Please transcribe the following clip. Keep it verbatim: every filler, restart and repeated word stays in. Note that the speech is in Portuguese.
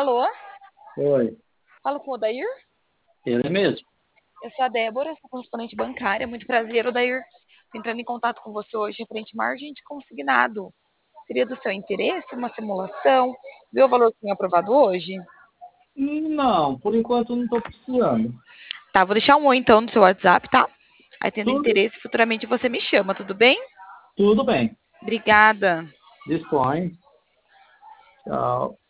Alô? Oi, Falo com o Odair? ele mesmo. Eu sou a Débora, sou correspondente bancária. Muito prazer, Odair. Tô entrando em contato com você hoje referente a margem de consignado. Seria do seu interesse uma simulação? Viu o valor que tem aprovado hoje? Não, por enquanto não estou precisando. Tá, vou deixar um oi então no seu WhatsApp, tá? Aí tendo Tudo, interesse, futuramente você me chama, tudo bem? tudo bem. Obrigada. Dispõe. Tchau.